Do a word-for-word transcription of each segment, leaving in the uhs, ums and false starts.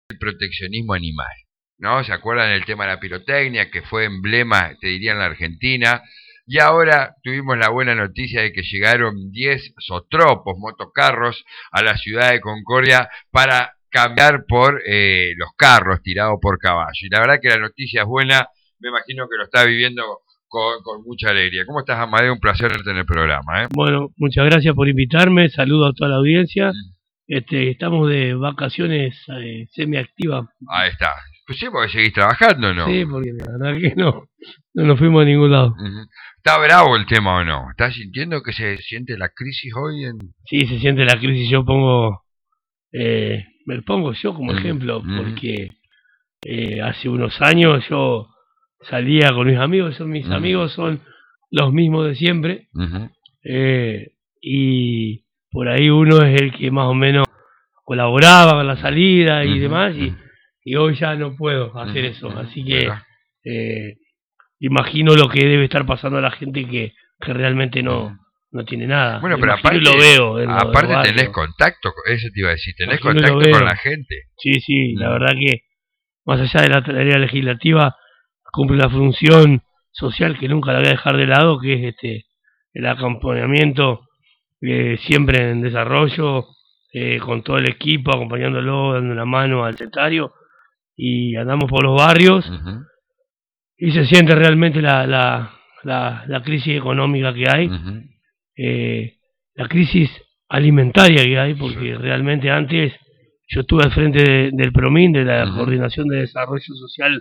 el proteccionismo animal, ¿no? ¿Se acuerdan del tema de la pirotecnia, que fue emblema, te diría, en la Argentina? Y ahora tuvimos la buena noticia de que llegaron diez zotropos, motocarros, a la ciudad de Concordia para cambiar por eh, los carros tirados por caballo. Y la verdad que la noticia es buena, me imagino que lo está viviendo con, con mucha alegría. ¿Cómo estás, Amadeo? Un placer verte en el programa, ¿eh? Bueno, muchas gracias por invitarme, saludo a toda la audiencia. Mm. Este, estamos de vacaciones eh, semiactivas. Ahí está. Pues sí, porque seguís trabajando, ¿no? Sí, porque la verdad que no, no nos fuimos a ningún lado. Uh-huh. ¿Está bravo el tema o no? ¿Estás sintiendo que se siente la crisis hoy? En... Sí, se siente la crisis. Yo pongo, eh, me pongo yo como uh-huh. ejemplo, uh-huh. porque eh, hace unos años yo salía con mis amigos, son mis uh-huh. amigos, son los mismos de siempre, uh-huh. eh, y por ahí uno es el que más o menos colaboraba con la salida y uh-huh. demás, y, y hoy ya no puedo hacer uh-huh. eso, así que eh, imagino lo que debe estar pasando a la gente que, que realmente no, uh-huh. no tiene nada. Bueno, pero aparte, lo veo en aparte lo tenés contacto, eso te iba a decir, tenés imagino contacto con la gente. Sí, sí, uh-huh. la verdad que más allá de la tarea legislativa, cumple una función social que nunca la voy a dejar de lado, que es este el acompañamiento eh, siempre en desarrollo, eh, con todo el equipo, acompañándolo, dando una mano al secretario, y andamos por los barrios, uh-huh. y se siente realmente la, la, la, la crisis económica que hay, uh-huh. eh, la crisis alimentaria que hay, porque sí. realmente antes yo estuve al frente de, del PROMIN, de la uh-huh. Coordinación de Desarrollo Social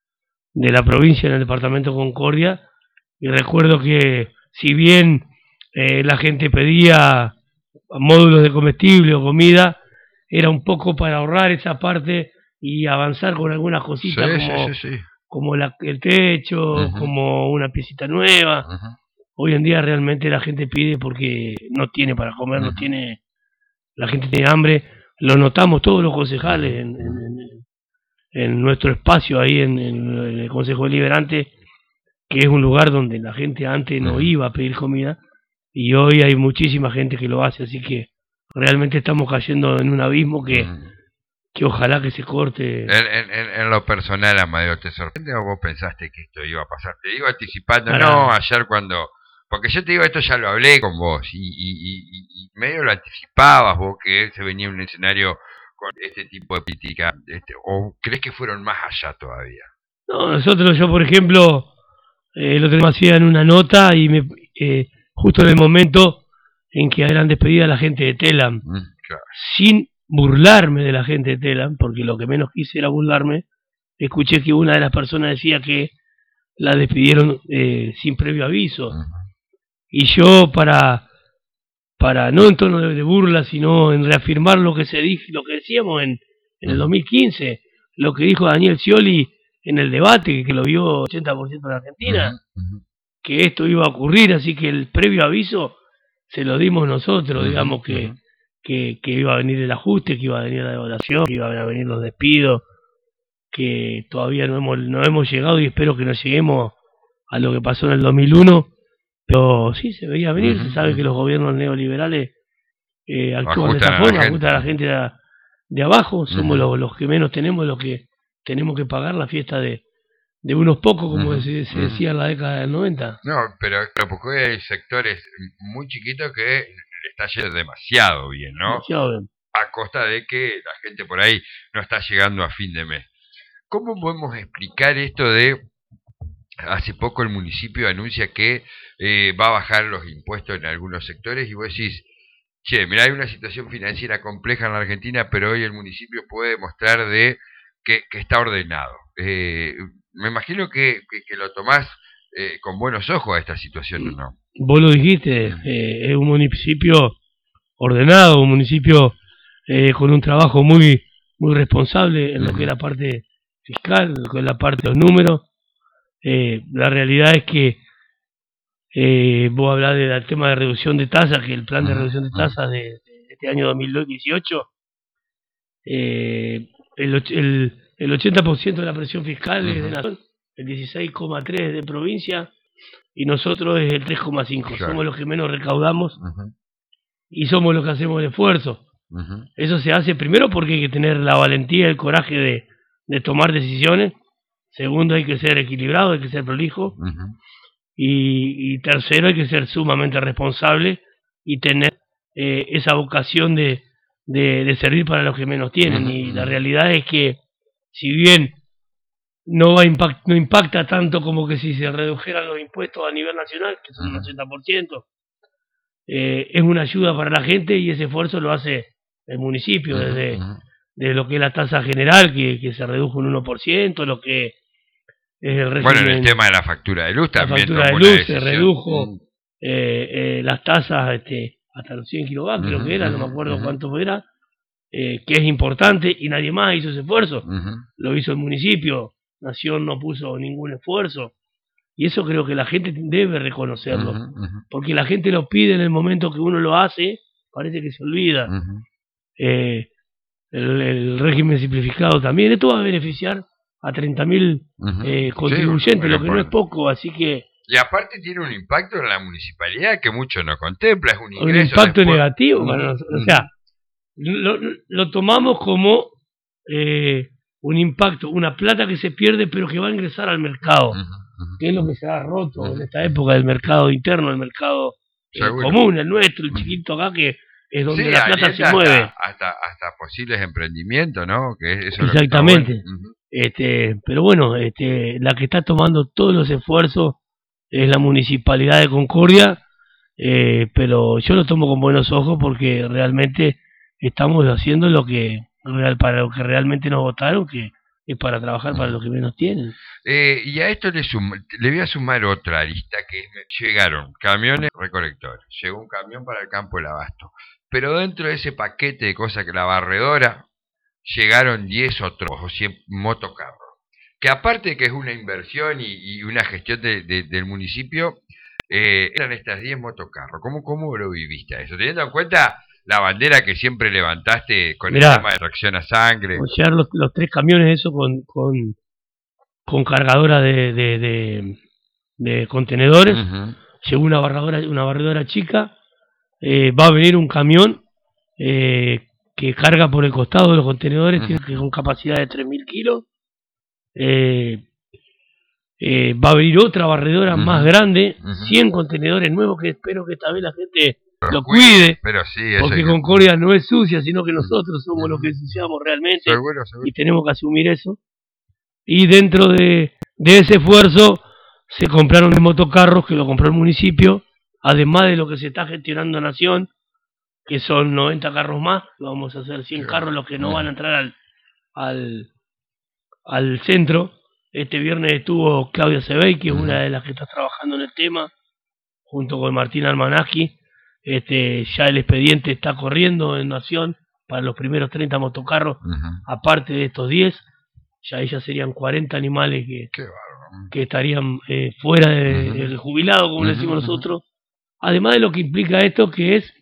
de la provincia en el departamento de Concordia, y recuerdo que si bien eh, la gente pedía módulos de comestible o comida, era un poco para ahorrar esa parte y avanzar con algunas cositas sí, como, sí, sí, sí. como la, el techo, uh-huh. como una piecita nueva. Uh-huh. Hoy en día realmente la gente pide porque no tiene para comer, uh-huh. no tiene, la gente tiene hambre. Lo notamos todos los concejales en, en, en en nuestro espacio ahí en, en el Consejo Deliberante, que es un lugar donde la gente antes no iba a pedir comida, y hoy hay muchísima gente que lo hace, así que realmente estamos cayendo en un abismo que, que ojalá que se corte. En, en, en lo personal, Amadeo, ¿te sorprende o vos pensaste que esto iba a pasar? Te digo anticipando, Para... no, ayer cuando... Porque yo te digo, esto ya lo hablé con vos, y, y, y, y medio lo anticipabas vos, que se venía un escenario con este tipo de política, este, o crees que fueron más allá todavía? No, nosotros, yo por ejemplo, eh, lo tenemos hacía en una nota y me, eh, justo en el momento en que eran despedida la gente de Telam, mm, claro. sin burlarme de la gente de Telam, porque lo que menos quise era burlarme, escuché que una de las personas decía que la despidieron eh, sin previo aviso, uh-huh. y yo para... para no en tono de, de burla, sino en reafirmar lo que se dijo, lo que decíamos en, en el dos mil quince, lo que dijo Daniel Scioli en el debate, que, que lo vio ochenta por ciento de la Argentina, uh-huh. que esto iba a ocurrir, así que el previo aviso se lo dimos nosotros, uh-huh. digamos que, uh-huh. que, que iba a venir el ajuste, que iba a venir la devaluación, que iban a venir los despidos, que todavía no hemos, no hemos llegado y espero que no lleguemos a lo que pasó en el dos mil uno. Pero sí, se veía venir, uh-huh. se sabe que los gobiernos neoliberales eh, actúan de esa forma, ajustan a la gente de, de abajo, somos uh-huh. los, los que menos tenemos, los que tenemos que pagar la fiesta de, de unos pocos, como uh-huh. se, se decía en la década del noventa. No, pero, pero porque hay sectores muy chiquitos que le está yendo demasiado bien, ¿no? Demasiado bien. A costa de que la gente por ahí no está llegando a fin de mes. ¿Cómo podemos explicar esto de... Hace poco el municipio anuncia que eh, va a bajar los impuestos en algunos sectores y vos decís, che, mirá, hay una situación financiera compleja en la Argentina, pero hoy el municipio puede mostrar de que, que está ordenado. Eh, me imagino que, que, que lo tomás eh, con buenos ojos a esta situación, ¿o no? Vos lo dijiste, eh, es un municipio ordenado, un municipio eh, con un trabajo muy, muy responsable en uh-huh. lo que es la parte fiscal, en lo que es la parte de los números. Eh, la realidad es que eh, vos hablás del tema de reducción de tasas, que el plan de reducción de tasas de, de este año dos mil dieciocho, eh, el, el, el ochenta por ciento de la presión fiscal uh-huh. es de nación, el dieciséis coma tres por ciento de provincia, y nosotros es el tres coma cinco por ciento. Claro. Somos los que menos recaudamos uh-huh. y somos los que hacemos el esfuerzo. Uh-huh. Eso se hace primero porque hay que tener la valentía y el coraje de, de tomar decisiones. Segundo, hay que ser equilibrado, hay que ser prolijo. Uh-huh. Y, y tercero, hay que ser sumamente responsable y tener eh, esa vocación de, de, de servir para los que menos tienen. Uh-huh. Y la realidad es que, si bien no, va impact, no impacta tanto como que si se redujeran los impuestos a nivel nacional, que son un ochenta por ciento, eh, es una ayuda para la gente, y ese esfuerzo lo hace el municipio, uh-huh. desde de lo que es la tasa general, que, que se redujo un uno por ciento, lo que es el régimen, bueno, en el tema de la factura de luz también. La factura de luz se redujo, uh-huh. eh, eh, las tasas este, hasta los cien kilovatios, uh-huh. creo que era, no me acuerdo uh-huh. cuánto era, eh, que es importante, y nadie más hizo ese esfuerzo, uh-huh. lo hizo el municipio. Nación no puso ningún esfuerzo, y eso creo que la gente debe reconocerlo, uh-huh, uh-huh. porque la gente lo pide en el momento que uno lo hace, parece que se olvida. Uh-huh. eh, el, el régimen simplificado también, esto va a beneficiar a treinta mil uh-huh. eh, contribuyentes, sí, lo que no es poco, así que... Y aparte tiene un impacto en la municipalidad que mucho no contempla, es un ingreso... Un impacto después... negativo, uh-huh. para nosotros. O sea, lo, lo tomamos como... Eh, un impacto, una plata que se pierde pero que va a ingresar al mercado, uh-huh, uh-huh. que es lo que se ha roto uh-huh. en esta época del mercado interno, el mercado eh, común, el nuestro, el chiquito acá, que es donde sí, la plata se hasta, mueve. Hasta, hasta posibles emprendimientos, ¿no? Que eso exactamente. Es lo que bueno. uh-huh. este, pero bueno, este, la que está tomando todos los esfuerzos es la Municipalidad de Concordia, eh, pero yo lo tomo con buenos ojos porque realmente estamos haciendo lo que real para lo que realmente nos votaron, que es para trabajar para los que menos tienen. Eh, y a esto le, sum, le voy a sumar otra lista, que llegaron camiones recolectores, llegó un camión para el campo del abasto, pero dentro de ese paquete de cosas que la barredora, llegaron diez otros o cien motocarros, que aparte de que es una inversión y, y una gestión de, de, del municipio, eh, eran estas diez motocarros. ¿Cómo, ¿Cómo lo viviste a eso? Teniendo en cuenta la bandera que siempre levantaste con Mirá, el tema de tracción a sangre. Llegar los, los tres camiones, eso con, con, con cargadora de, de, de, de contenedores. Uh-huh. Llegó una barredora, una barredora chica. Eh, va a venir un camión eh, que carga por el costado de los contenedores, uh-huh. tiene que con capacidad de tres mil kilos. Eh, eh, va a venir otra barredora uh-huh. más grande, uh-huh. cien contenedores nuevos, que espero que esta vez la gente lo cuide, pero sí, porque Concordia no es sucia, sino que nosotros somos los que ensuciamos realmente, seguro, seguro. Y tenemos que asumir eso. Y dentro de, de ese esfuerzo se compraron de motocarros, que lo compró el municipio, además de lo que se está gestionando en Nación, que son noventa carros más, vamos a hacer cien carros los que no van a entrar al, al, al centro. Este viernes estuvo Claudia Sebey, que es una de las que está trabajando en el tema, junto con Martín Almanaki. Este, ya el expediente está corriendo en Nación para los primeros treinta motocarros, uh-huh. aparte de estos diez, ya ellas serían cuarenta animales que, que estarían eh, fuera de, uh-huh. del jubilado, como uh-huh. le decimos nosotros, además de lo que implica esto, que es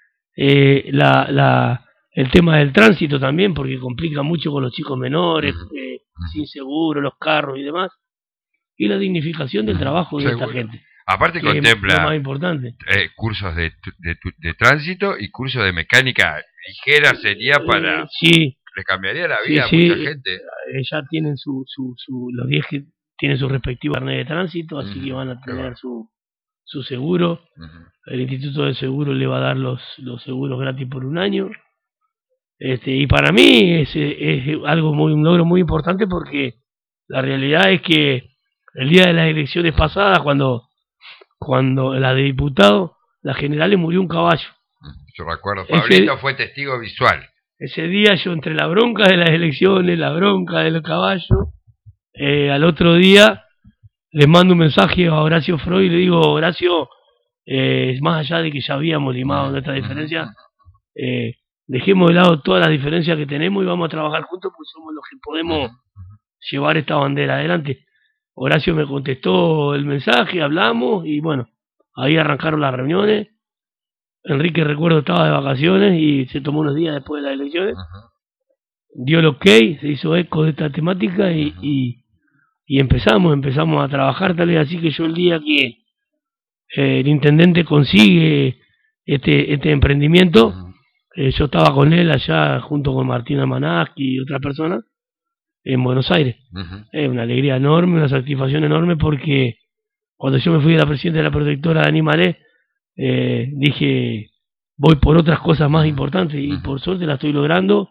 eh, la, la, el tema del tránsito también, porque complica mucho con los chicos menores, uh-huh. eh, uh-huh. sin seguro, los carros y demás, y la dignificación del uh-huh. trabajo de Seguro. Esta gente. Aparte contempla es lo más importante. Eh, cursos de, de, de tránsito y cursos de mecánica ligera sería para... Eh, sí. Le cambiaría la vida sí, a mucha sí, gente. Eh, ya tienen su, su, su los diez que tienen su respectivo carnet de tránsito, así uh-huh. que van a tener su, su seguro. Uh-huh. El Instituto de Seguro le va a dar los, los seguros gratis por un año. Este, y para mí es, es algo muy, un logro muy importante, porque la realidad es que el día de las elecciones pasadas, cuando cuando la de diputado, la general murió un caballo. Yo recuerdo, Pablito ese, fue testigo visual. Ese día yo, entre la bronca de las elecciones, la bronca del caballo, eh, al otro día les mando un mensaje a Horacio Freud y le digo: Horacio, eh, más allá de que ya habíamos limado nuestra diferencia, eh, dejemos de lado todas las diferencias que tenemos y vamos a trabajar juntos, porque somos los que podemos llevar esta bandera adelante. Horacio me contestó el mensaje, hablamos y bueno, ahí arrancaron las reuniones. Enrique, recuerdo, estaba de vacaciones y se tomó unos días después de las elecciones. Uh-huh. Dio el ok, se hizo eco de esta temática y, uh-huh. y, y empezamos, empezamos a trabajar tal vez. Así que yo, el día que eh, el intendente consigue este, este emprendimiento, uh-huh. Eh, yo estaba con él allá junto con Martina Manaski y otras personas en Buenos Aires. Uh-huh. Es una alegría enorme, una satisfacción enorme, porque cuando yo me fui de la presidenta de la protectora de animales, eh, dije, voy por otras cosas más importantes, y uh-huh. por suerte la estoy logrando.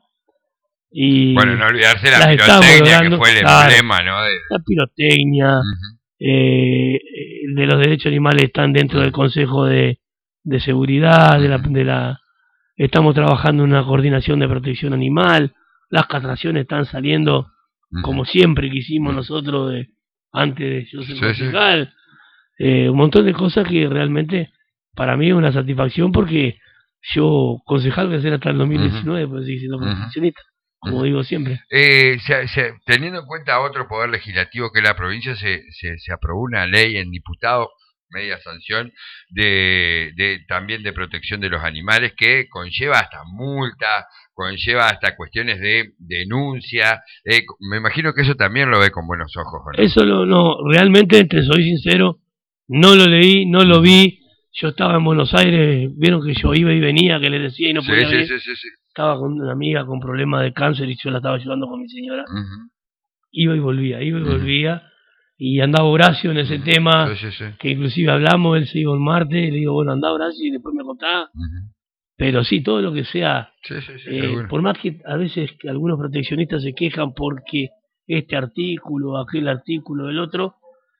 Y bueno, no olvidarse la pirotecnia, que fue el claro, emblema, ¿no? De... La pirotecnia, uh-huh. eh, de los derechos animales están dentro uh-huh. del Consejo de, de Seguridad, uh-huh. de, la, de la... Estamos trabajando en una coordinación de protección animal, las castraciones están saliendo uh-huh. como siempre que hicimos uh-huh. nosotros de, antes de yo ser sí, concejal. Sí. Eh, un montón de cosas que realmente para mí es una satisfacción, porque yo concejal voy a ser hasta el dos mil diecinueve, uh-huh. pues seguir siendo profesionista. Uh-huh. Como digo siempre. Eh, se, se, teniendo en cuenta otro poder legislativo que es la provincia, se, se, se aprobó una ley en diputados, media sanción, de, de también de protección de los animales, que conlleva hasta multa, conlleva hasta cuestiones de denuncia. Eh, me imagino que eso también lo ve con buenos ojos, ¿no? Eso lo, no, realmente, te soy sincero, no lo leí, no lo vi. Yo estaba en Buenos Aires, vieron que yo iba y venía, que les decía y no podía sí, venir. Sí, sí, sí, sí. Estaba con una amiga con problemas de cáncer y yo la estaba ayudando con mi señora. Uh-huh. Iba y volvía, iba y uh-huh. volvía. Y andaba Horacio en ese uh-huh. tema, sí, sí, sí. que inclusive hablamos, él se iba un martes, y le digo, bueno, anda Horacio y después me contaba. Uh-huh. Pero sí, todo lo que sea, sí, sí, sí, eh, por más que a veces que algunos proteccionistas se quejan porque este artículo, aquel artículo, el otro,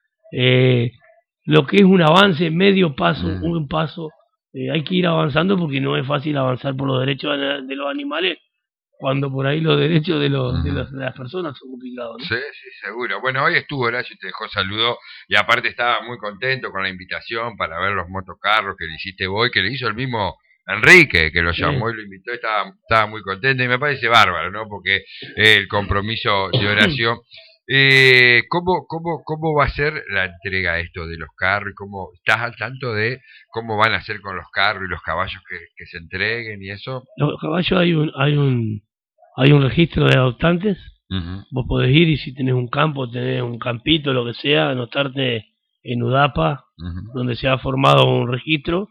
eh, lo que es un avance, medio paso, uh-huh. un paso, Eh, hay que ir avanzando, porque no es fácil avanzar por los derechos de, de los animales cuando por ahí los derechos de, los, uh-huh. de, los, de las personas son complicados, ¿no? Sí, sí, seguro. Bueno, hoy estuvo Horacio y te dejó saludo, y aparte estaba muy contento con la invitación para ver los motocarros que le hiciste vos, que le hizo el mismo Enrique, que lo llamó sí. y lo invitó, estaba, estaba muy contento, y me parece bárbaro, ¿no? Porque eh, el compromiso de Horacio. Eh, ¿cómo, cómo, ¿Cómo va a ser la entrega de esto de los carros? ¿Cómo estás al tanto de cómo van a hacer con los carros y los caballos que, que se entreguen y eso? Los caballos, hay un hay un hay un registro de adoptantes. Uh-huh. Vos podés ir, y si tenés un campo, tenés un campito, lo que sea, anotarte en UDAPA, uh-huh. donde se ha formado un registro,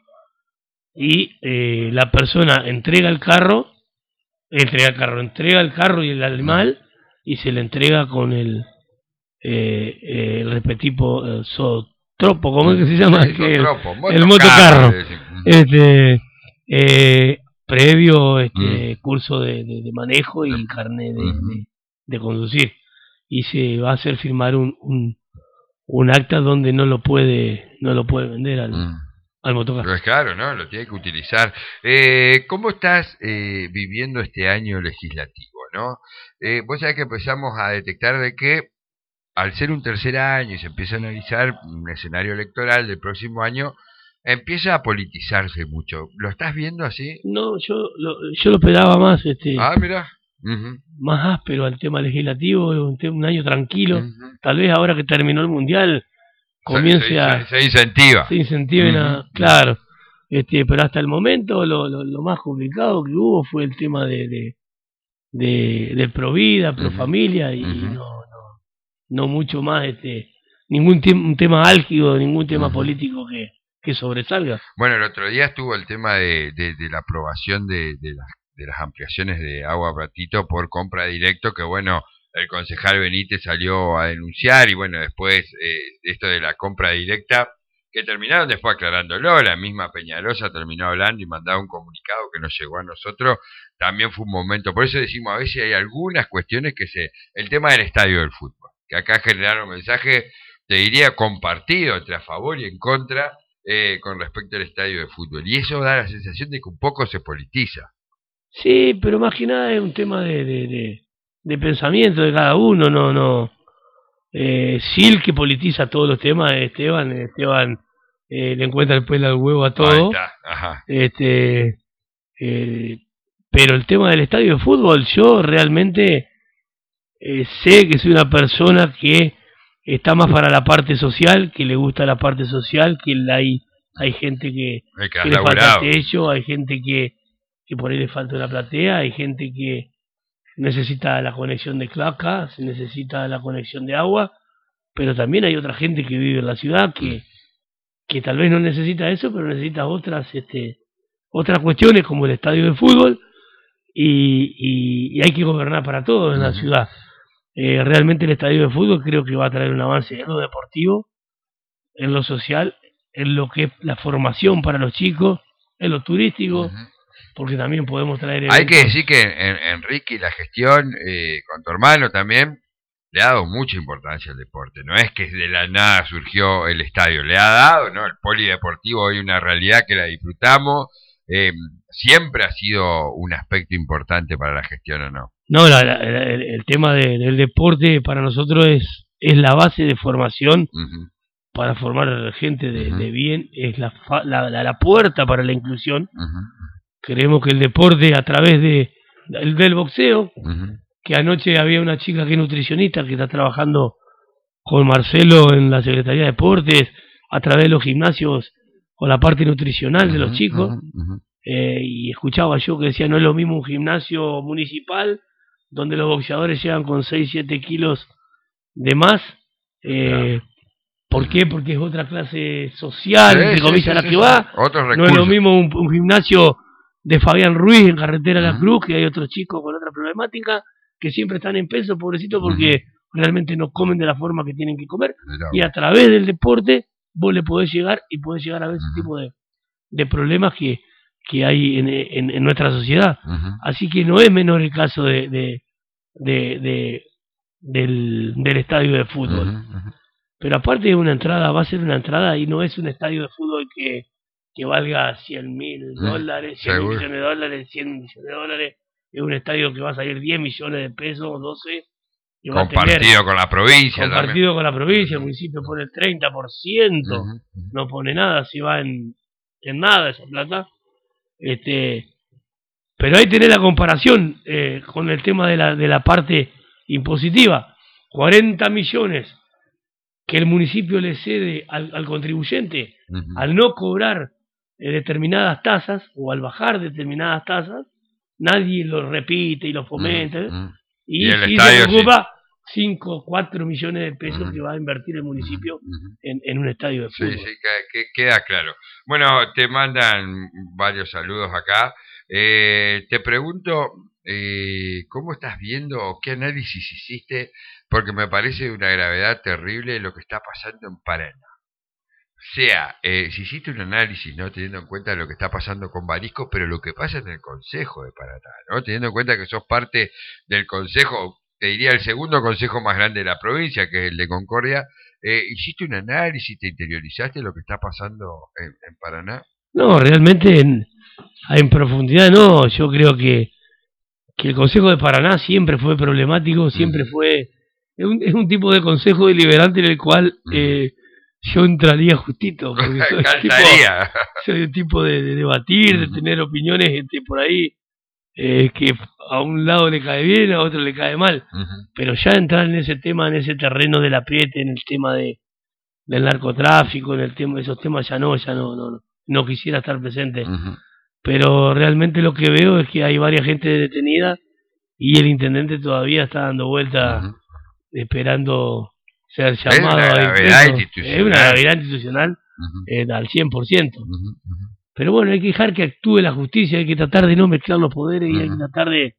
y eh, la persona entrega el carro, entrega el carro, entrega el carro y el animal, uh-huh. y se le entrega con el eh, eh, el respectivo eh, zotropo, ¿cómo es que se llama? Sí, que el, motocarro, el motocarro, este, eh, previo este mm. curso de, de, de manejo y carnet de, uh-huh. de, de conducir, y se va a hacer firmar un, un, un acta donde no lo puede no lo puede vender al, mm. al motocarro. Pero es claro, ¿no? Lo tiene que utilizar. Eh, ¿Cómo estás eh, viviendo este año legislativo, no? Eh, vos sabés que empezamos a detectar de que al ser un tercer año y se empieza a analizar un escenario electoral del próximo año, empieza a politizarse mucho. ¿Lo estás viendo así? No, yo lo, yo lo pegaba más, este, ah, mira, uh-huh. más áspero al tema legislativo, un, tema, un año tranquilo. Uh-huh. Tal vez ahora que terminó el mundial comience se, se, a se incentiva, se incentiven uh-huh. a, claro, este, pero hasta el momento lo, lo, lo más complicado que hubo fue el tema de, de, de del pro vida, pro uh-huh. familia, y uh-huh. no no mucho más, este ningún te- un tema álgido, ningún tema uh-huh. político que, que sobresalga. Bueno, el otro día estuvo el tema de, de, de la aprobación de, de, las, de las ampliaciones de Agua Pratito por compra directo, que bueno, el concejal Benítez salió a denunciar, y bueno, después eh, esto de la compra directa, que terminaron después aclarándolo, la misma Peñalosa terminó hablando y mandaba un comunicado que nos llegó a nosotros. También fue un momento, por eso decimos, a veces hay algunas cuestiones que se, el tema del estadio del fútbol, que acá generaron mensajes, te diría, compartido entre a favor y en contra eh, con respecto al estadio de fútbol, y eso da la sensación de que un poco se politiza. Sí, pero más que nada es un tema de, de, de, de pensamiento de cada uno, no, no. Eh, sí, el que politiza todos los temas es Esteban, Esteban eh, le encuentra el pelo al huevo a todo. Ahí está. Ajá. Este, eh, pero el tema del estadio de fútbol, yo realmente eh, sé que soy una persona que está más para la parte social, que le gusta la parte social, que hay, hay gente que, que, que le falta techo, hay gente que, que por ahí le falta una platea, hay gente que necesita la conexión de cloaca, se necesita la conexión de agua, pero también hay otra gente que vive en la ciudad que, que tal vez no necesita eso, pero necesita otras este otras cuestiones como el estadio de fútbol y, y, y hay que gobernar para todo en la ciudad. Eh, realmente el estadio de fútbol creo que va a traer un avance en lo deportivo, en lo social, en lo que es la formación para los chicos, en lo turístico, uh-huh. porque también podemos traer eventos. Hay que decir que en, Enrique y la gestión, eh, con tu hermano también, le ha dado mucha importancia al deporte. No es que de la nada surgió el estadio, le ha dado, ¿no? El polideportivo hoy una realidad que la disfrutamos. Eh, siempre ha sido un aspecto importante para la gestión, ¿o no? No, la, la, el, el tema de, del deporte para nosotros es, es la base de formación, uh-huh. para formar gente de, uh-huh. de bien, es la, la, la, la puerta para la inclusión. Uh-huh. Creemos que el deporte a través de, del, del boxeo, uh-huh. que anoche había una chica que es nutricionista que está trabajando con Marcelo en la Secretaría de Deportes, a través de los gimnasios, con la parte nutricional uh-huh. de los chicos, uh-huh. eh, y escuchaba yo que decía, no es lo mismo un gimnasio municipal, donde los boxeadores llegan con seis, siete kilos de más, eh, claro. ¿Por qué? Porque es otra clase social, sí, entre comillas, sí, sí, la sí, que sí. va. Otros no es lo mismo un, un gimnasio de Fabián Ruiz en Carretera uh-huh. La Cruz, que hay otros chicos con otra problemática, que siempre están en peso, pobrecitos, porque uh-huh. realmente no comen de la forma que tienen que comer. Mirá, y a través del deporte vos le podés llegar y podés llegar a ver uh-huh. ese tipo de, de problemas que, que hay en, en, en nuestra sociedad. Uh-huh. Así que no es menor el caso de, de, de, de del, del estadio de fútbol. Uh-huh. Pero aparte de una entrada, va a ser una entrada y no es un estadio de fútbol que, que valga cien mil dólares, cien mil millones de dólares, cien millones de dólares. Es un estadio que va a salir diez millones de pesos, doce. Y va compartido a tener, con la provincia. Compartido también. con la provincia, el municipio pone el treinta por ciento, uh-huh. no pone nada, si va en, en nada esa plata. Este, pero ahí tenés la comparación eh, con el tema de la, de la parte impositiva. cuarenta millones que el municipio le cede al, al contribuyente uh-huh. al no cobrar eh, determinadas tasas o al bajar determinadas tasas, nadie lo repite y lo fomenta. Uh-huh. Y, y si se preocupa, sí. cinco, cuatro millones de pesos uh-huh. que va a invertir el municipio uh-huh. en, en un estadio de fútbol. Sí, sí, que, que queda claro. Bueno, te mandan varios saludos acá. Eh, te pregunto, eh, ¿cómo estás viendo o qué análisis hiciste? Porque me parece de una gravedad terrible lo que está pasando en Paraná. O sea, eh, si hiciste un análisis, ¿no? Teniendo en cuenta lo que está pasando con Barisco, pero lo que pasa en el Consejo de Paraná, ¿no? Teniendo en cuenta que sos parte del Consejo, te diría el segundo consejo más grande de la provincia, que es el de Concordia, eh, ¿hiciste un análisis, te interiorizaste lo que está pasando en, en Paraná? No, realmente en, en profundidad no, yo creo que, que el Consejo de Paraná siempre fue problemático, siempre mm. fue... Es un, es un tipo de consejo deliberante en el cual mm. eh, yo entraría justito, porque soy, tipo, soy un tipo de, de debatir, mm. de tener opiniones este, por ahí, eh, que a un lado le cae bien, a otro le cae mal, uh-huh. pero ya entrar en ese tema, en ese terreno del apriete, en el tema de del narcotráfico, en el tema, esos temas ya no, ya no, no, no quisiera estar presente, uh-huh. pero realmente lo que veo es que hay varias gente detenida y el intendente todavía está dando vueltas, uh-huh. esperando ser llamado es una a gravedad institucional. Es una gravedad institucional uh-huh. eh, al cien por ciento. Uh-huh. Uh-huh. Pero bueno, hay que dejar que actúe la justicia, hay que tratar de no mezclar los poderes uh-huh. y hay que tratar de,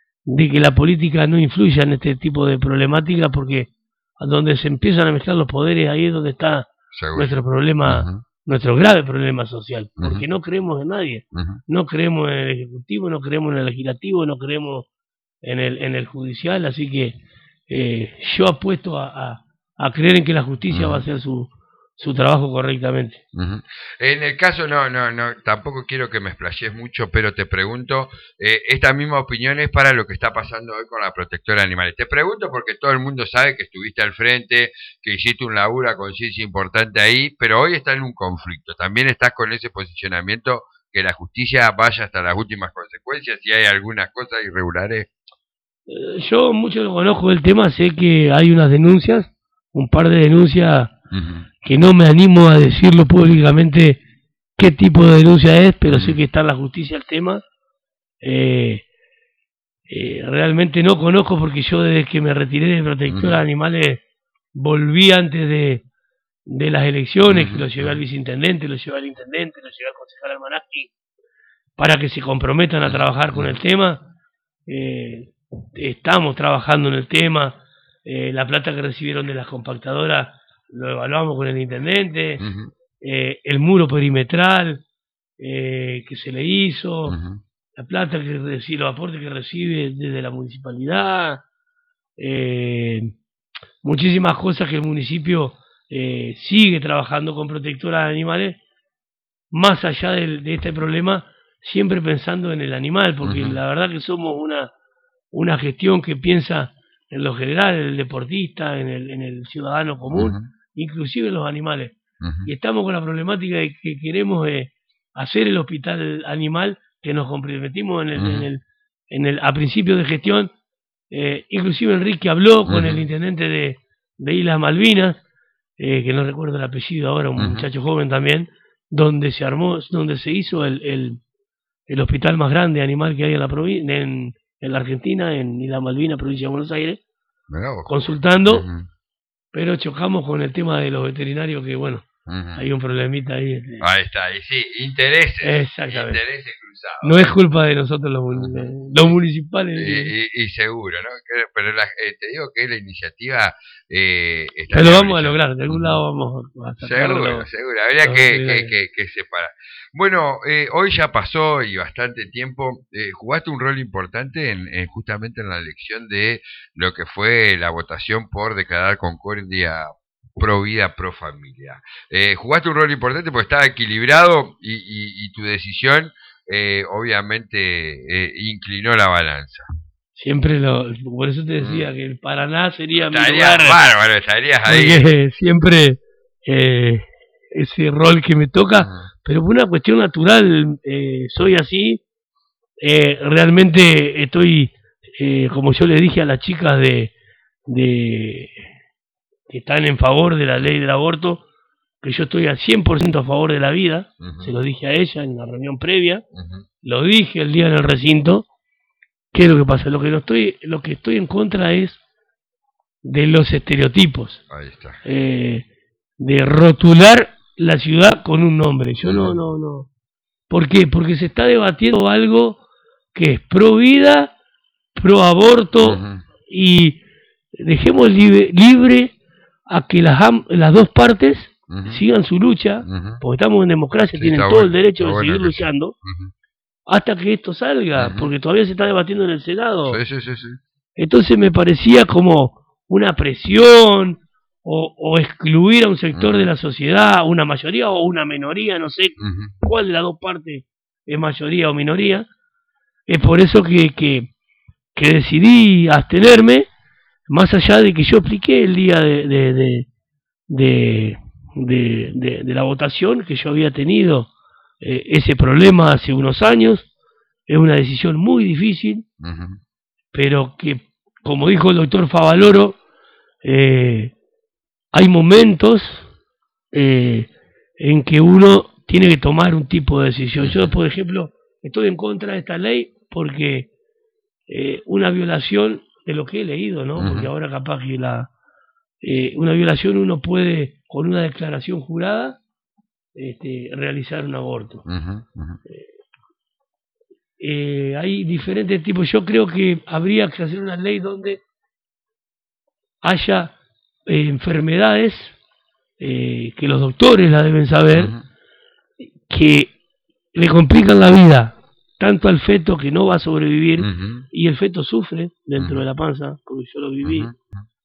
de que la política no influya en este tipo de problemática, porque a donde se empiezan a mezclar los poderes, ahí es donde está Seguro. nuestro problema, uh-huh. nuestro grave problema social, porque uh-huh. no creemos en nadie, uh-huh. no creemos en el Ejecutivo, no creemos en el Legislativo, no creemos en el, en el Judicial, así que eh, yo apuesto a, a, a creer en que la justicia uh-huh. va a hacer su su trabajo correctamente. Uh-huh. En el caso, no, no, no, tampoco quiero que me explayes mucho, pero te pregunto, eh, esta misma opinión es para lo que está pasando hoy con la protectora de animales. Te pregunto porque todo el mundo sabe que estuviste al frente, que hiciste un laburo a conciencia importante ahí, pero hoy está en un conflicto. También estás con ese posicionamiento que la justicia vaya hasta las últimas consecuencias si hay algunas cosas irregulares. Eh, yo mucho lo conozco del tema, sé que hay unas denuncias, un par de denuncias uh-huh. que no me animo a decirlo públicamente qué tipo de denuncia es, pero uh-huh. sé que está en la justicia el tema. Eh, eh, realmente no conozco porque yo desde que me retiré de protectora uh-huh. de animales volví antes de, de las elecciones, uh-huh. que lo llevé al viceintendente, lo llevé al intendente, lo llevé al concejal Almanaki, para que se comprometan a trabajar con el tema. Eh, estamos trabajando en el tema. Eh, la plata que recibieron de las compactadoras lo evaluamos con el intendente. Uh-huh. Eh, el muro perimetral eh, que se le hizo, Uh-huh. la plata que recibe, los aportes que recibe desde la municipalidad, eh, muchísimas cosas que el municipio eh, sigue trabajando con protectoras de animales, más allá de, de este problema, siempre pensando en el animal, porque uh-huh. la verdad que somos una, una gestión que piensa en lo general, en el deportista, en el, en el ciudadano común, uh-huh. inclusive en los animales. Uh-huh. Y estamos con la problemática de que queremos eh, hacer el hospital animal, que nos comprometimos en el, uh-huh. en el, en el, a principio de gestión. Eh, inclusive Enrique habló con uh-huh. el intendente de, de Islas Malvinas, eh, que no recuerdo el apellido ahora, un uh-huh. muchacho joven también, donde se armó, donde se hizo el, el, el hospital más grande animal que hay en la provincia, en, en la Argentina, en Islas Malvinas, provincia de Buenos Aires, consultando, uh-huh. pero chocamos con el tema de los veterinarios, que bueno, uh-huh. hay un problemita ahí. Este. Ahí está, y sí, intereses. Exactamente. Intereses cruzados. No es culpa de nosotros los, uh-huh. los municipales. Y, y, y seguro, ¿no? Pero la, eh, te digo que la iniciativa eh, está... Pero lo vamos a lograr, de algún lado vamos a sacarlo. Seguro, seguro, habría que, que, que, que separar. Bueno, eh, hoy ya pasó y bastante tiempo, eh, jugaste un rol importante en, en justamente en la elección de lo que fue la votación por declarar Concordia pro vida, pro familia. Eh, jugaste un rol importante porque estaba equilibrado y, y, y tu decisión eh, obviamente eh, inclinó la balanza. Siempre lo, por eso te decía mm. que el Paraná sería estarías mi lugar. Bárbaro, estarías ahí. Porque siempre eh, ese rol que me toca, mm. pero por una cuestión natural, eh, soy así. Eh, realmente estoy, eh, como yo le dije a las chicas de, de que están en favor de la ley del aborto, que yo estoy al cien por ciento a favor de la vida. Uh-huh. Se lo dije a ella en la reunión previa, uh-huh. lo dije el día en el recinto. ¿Qué es lo que pasa? Lo que no estoy, lo que estoy en contra es de los estereotipos. Ahí está. Eh, de rotular la ciudad con un nombre. Yo uh-huh. no, no, no. ¿Por qué? Porque se está debatiendo algo que es pro vida, pro aborto, uh-huh. y dejemos libre, libre a que las, las dos partes uh-huh. sigan su lucha, uh-huh. porque estamos en democracia, sí, tienen todo bueno, el derecho de seguir bueno luchando, uh-huh. hasta que esto salga, uh-huh. porque todavía se está debatiendo en el Senado. Sí, sí, sí, sí. Entonces me parecía como una presión, o, o excluir a un sector uh-huh. de la sociedad, una mayoría o una minoría, no sé uh-huh. cuál de las dos partes es mayoría o minoría. Es por eso que, que, que decidí abstenerme, más allá de que yo expliqué el día de, de, de, de, de, de, de la votación, que yo había tenido eh, ese problema hace unos años. Es una decisión muy difícil, uh-huh. pero que, como dijo el doctor Favaloro, eh, hay momentos eh, en que uno tiene que tomar un tipo de decisión. Uh-huh. Yo, por ejemplo, estoy en contra de esta ley porque eh, una violación, de lo que he leído, ¿no? Uh-huh. Porque ahora capaz que la eh, una violación uno puede, con una declaración jurada, este, realizar un aborto. Uh-huh. Uh-huh. Eh, eh, hay diferentes tipos. Yo creo que habría que hacer una ley donde haya eh, enfermedades eh, que los doctores la deben saber, uh-huh. que le complican la vida tanto al feto, que no va a sobrevivir, uh-huh. y el feto sufre dentro uh-huh. de la panza, porque yo lo viví, uh-huh.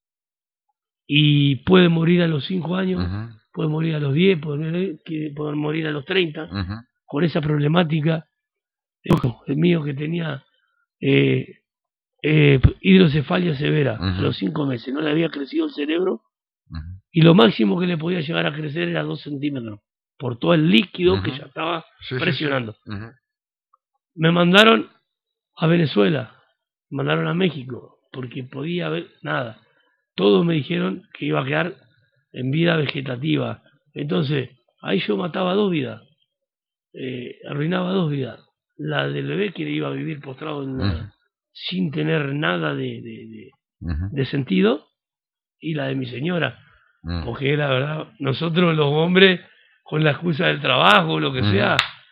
y puede morir a los cinco años, uh-huh. puede morir a los diez, puede, puede morir a los treinta, uh-huh. con esa problemática. El mío que tenía eh, eh, hidrocefalia severa, uh-huh. a los cinco meses, no le había crecido el cerebro, uh-huh. y lo máximo que le podía llegar a crecer era dos centímetros, por todo el líquido uh-huh. que ya estaba sí, presionando. Sí, sí. Uh-huh. Me mandaron a Venezuela, me mandaron a México, porque podía haber nada. Todos me dijeron que iba a quedar en vida vegetativa. Entonces, ahí yo mataba dos vidas, eh, arruinaba dos vidas. La del bebé, que iba a vivir postrado en una, uh-huh. sin tener nada de, de, de, uh-huh. de sentido, y la de mi señora. Uh-huh. Porque la verdad, nosotros los hombres, con la excusa del trabajo, lo que uh-huh. sea,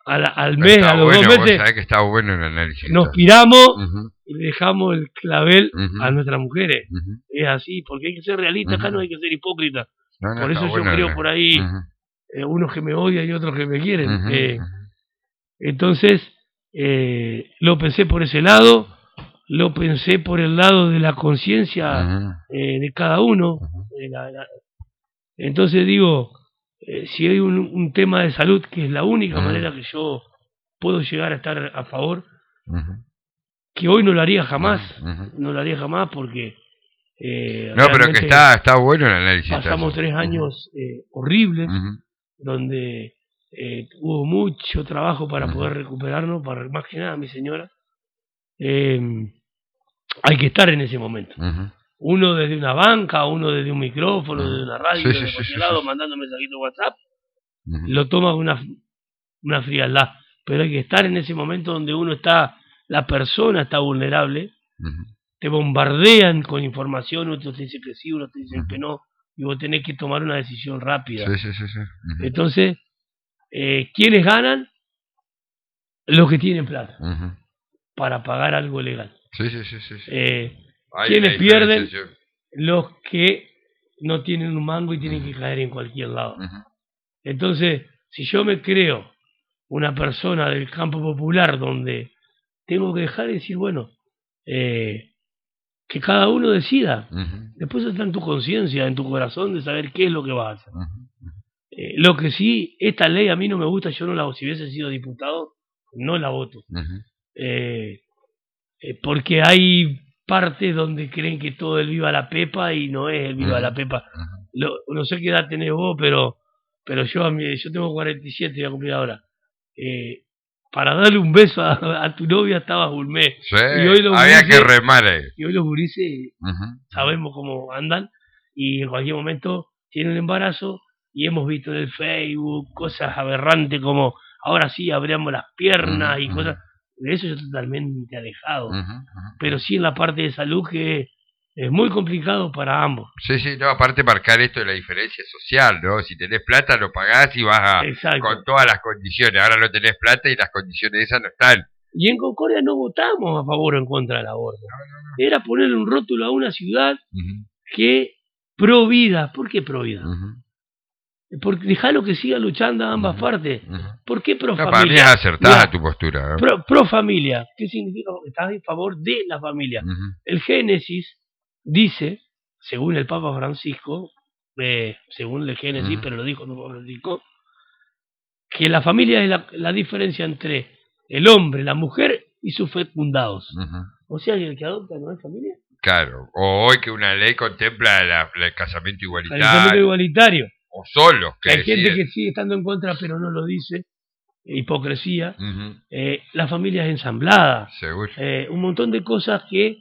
a la, al mes, está a los bueno, dos meses, vos sabés que está bueno el análisis. nos entonces. piramos Uh-huh. y le dejamos el clavel Uh-huh. a nuestras mujeres. Uh-huh. Es así, porque hay que ser realista, Uh-huh. acá no hay que ser hipócrita. No, no, por eso yo bueno, creo no. por ahí, Uh-huh. eh, unos que me odian y otros que me quieren. Uh-huh. Eh, entonces, eh, lo pensé por ese lado, lo pensé por el lado de la conciencia Uh-huh. eh, de cada uno. Uh-huh. Eh, la, la, entonces digo, eh, si hay un, un tema de salud, que es la única Uh-huh. manera que yo puedo llegar a estar a favor, Uh-huh. que hoy no lo haría jamás, Uh-huh. no lo haría jamás porque eh, no, pero que está, está bueno el análisis. Pasamos tres años eh, horribles, uh-huh. donde eh, hubo mucho trabajo para uh-huh. poder recuperarnos, para más que nada mi señora. Eh, hay que estar en ese momento. Uh-huh. Uno desde una banca, uno desde un micrófono, uh-huh. desde una radio, sí, desde sí, cualquier sí, lado, sí. mandando mensajitos WhatsApp, uh-huh. lo toma con una, una frialdad. Pero hay que estar en ese momento donde uno está, la persona está vulnerable, uh-huh. te bombardean con información, otros te dicen que sí, otros te dicen uh-huh. que no, y vos tenés que tomar una decisión rápida. Sí, sí, sí, sí. Uh-huh. Entonces, eh, ¿quiénes ganan? Los que tienen plata, uh-huh. para pagar algo legal. Sí, sí, sí, sí, sí. Eh, ¿Quiénes pierden? Los que no tienen un mango y tienen uh-huh. que caer en cualquier lado. Uh-huh. Entonces, si yo me creo una persona del campo popular donde tengo que dejar de decir, bueno, eh, que cada uno decida. Uh-huh. Después está en tu conciencia, en tu corazón, de saber qué es lo que vas a hacer. Uh-huh. Eh, lo que sí, esta ley a mí no me gusta, yo no la si hubiese sido diputado, no la voto. Uh-huh. Eh, eh, porque hay partes donde creen que todo es viva la pepa y no es el viva uh-huh. la pepa. Uh-huh. Lo, no sé qué edad tenés vos, pero, pero yo, a mí, yo tengo cuarenta y siete, voy a cumplir ahora. Eh, para darle un beso a, a tu novia estabas gourmet. Sí, y hoy los había gurises, que remar ahí. Y hoy los gurises uh-huh. sabemos cómo andan y en cualquier momento tienen un embarazo y hemos visto en el Facebook cosas aberrantes como ahora sí abrimos las piernas uh-huh. y cosas. De eso yo totalmente alejado. Uh-huh. Uh-huh. Pero sí en la parte de salud que es muy complicado para ambos. Sí, sí, no, aparte marcar esto de la diferencia social, ¿no? Si tenés plata lo pagás y vas a, con todas las condiciones. Ahora no tenés plata y las condiciones esas no están. Y en Concordia no votamos a favor o en contra del aborto. No, no, no. Era ponerle un rótulo a una ciudad uh-huh. que pro vida. ¿Por qué pro vida? Uh-huh. Porque dejalo que siga luchando a ambas uh-huh. partes. Uh-huh. ¿Por qué pro no, familia? Para mí es acertada Mira, tu postura. ¿no? Pro, pro familia. ¿Qué significa? Estás en favor de la familia. Uh-huh. El Génesis dice, según el Papa Francisco, eh, según el Génesis, uh-huh. pero lo dijo el Papa Francisco, que la familia es la, la diferencia entre el hombre, la mujer y sus fecundados. Uh-huh. O sea, que el que adopta no es familia. Claro, o hoy que una ley contempla la, la, el casamiento igualitario. El casamiento igualitario. O solos. Que Hay deciden. gente que sigue estando en contra, pero no lo dice. Hipocresía. Uh-huh. Eh, la familia es ensamblada. Seguro. Eh, un montón de cosas que...